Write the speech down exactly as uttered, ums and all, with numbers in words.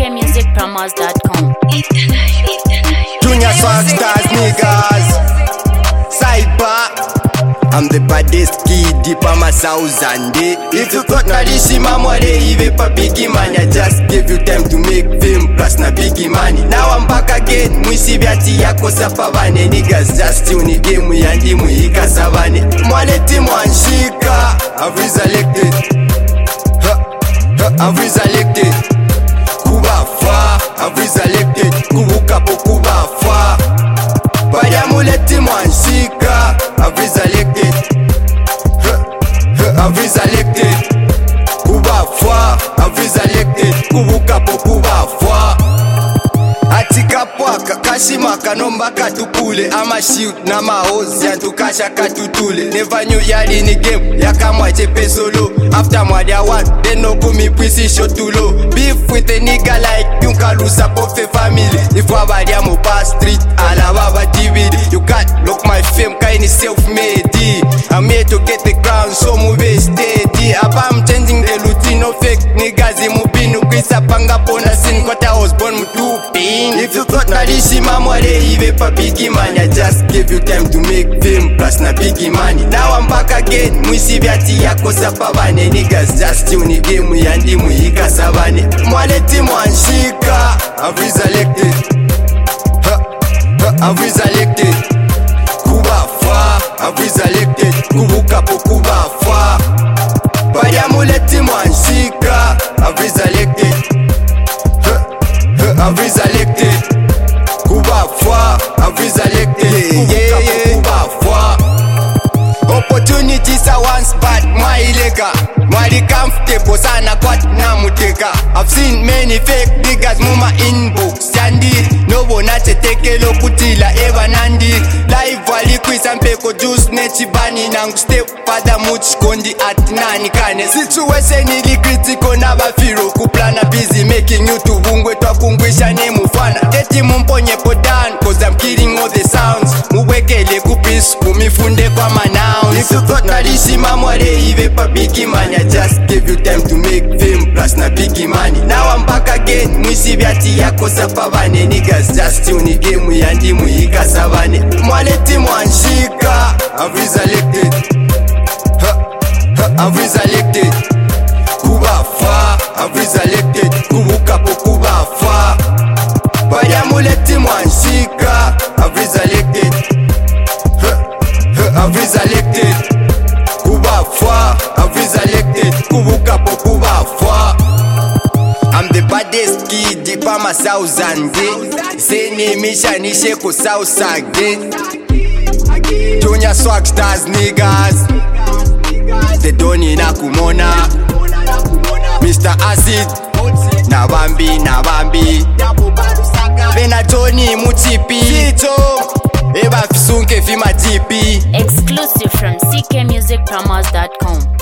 k music promos dot com. Junior Swag Stars niggas, Cyber. I'm the baddest kid deep on my thousand day. If you thought na rishi mama they even pa biggie money, I just give you time to make film plus na biggie money. Now I'm back again, mwisi vyati yako sapavane. Niggas just tune the game yandi muhika savane. Mwaleti mwanshika, I've reselected. Huh, huh, I've reselected. Kuba fa, I've reselected. Kubuka po kuba fa. Baya muleti mwanshika, I've reselected. Huh, huh, I've reselected. Kuba fa, I've reselected. Kubuka po kuba fa. Atika pwaka, kashima kanomba katukule. Ama shoot na mahozi, yantukasha katutule. Never knew yali ni game, yaka mwache pesolo. After mwadia one, then no kumi pwisi shotulo. Beef with a nigga like yunkalusa pofe family. If wabadia mo pass street, ala waba D V D. You can't look my fame, kaini self-made. I'm here to get the crown, so move steady. Apa I'm changing the routine, no fake niggas imubinu. Kwisa panga pona sin, what I was born mutupi. If you thought na rishi mama they even pa biggie money, I just give you time to make film plus na biggie money. Now I'm back again, mwisi vyati yako sapavane. Niggas just tune the game yandi muhika savane. Mwaleti mwanshika, I've reselected. Huh, huh, I've reselected. Kuba fa, I've reselected. Kubuka po kuba fa. Baya muleti mwanshika, I've reselected. I've reselected. Kuba fa, I've reselected. Yeah, yeah, Kuba fa. Opportunities are one spot, my lega. Mwali comfortable sana kwat na muteka. I've seen many fake niggas muma inbox Sandy, no bonate teke lo kutila eva nandi. Live wali kwisa mpeko juice nechi bani. Nangu step father much kondi at nani kane. Situation ili critical na bafiro. Kuplana busy making you to bungwe twa kungwisha ne mufana. Teti mumponye podan, cause I'm killing all the sounds. Muwekele kupis kumifunde kwa manounds. If you thought na rishi mama they even pa biggie money, I just give you time to make film plus na biggie money. Now I'm back again, mwisi vyati yako sapavane. Niggas just tune the game yandi muhika savane. Mwaleti mwanshika, I've reselected. Huh, huh, I've reselected. Kuba fa, I've reselected. Kubuka po kuba fa. Baya muleti mwanshika, I've reselected. Huh, huh, I've reselected. Kuba fa, I've reselected. Kubuka po kuba fa. I'm the baddest kid deep on my thousand day. Seni misha nishe ko south again. Junior Swag Stars niggas, they don't need na kumona. Mister Acid, na bambi, na bambi. Bena Tony mutipi. Fito, eba fisunke fima tipi. Exclusive from c k music promos dot com.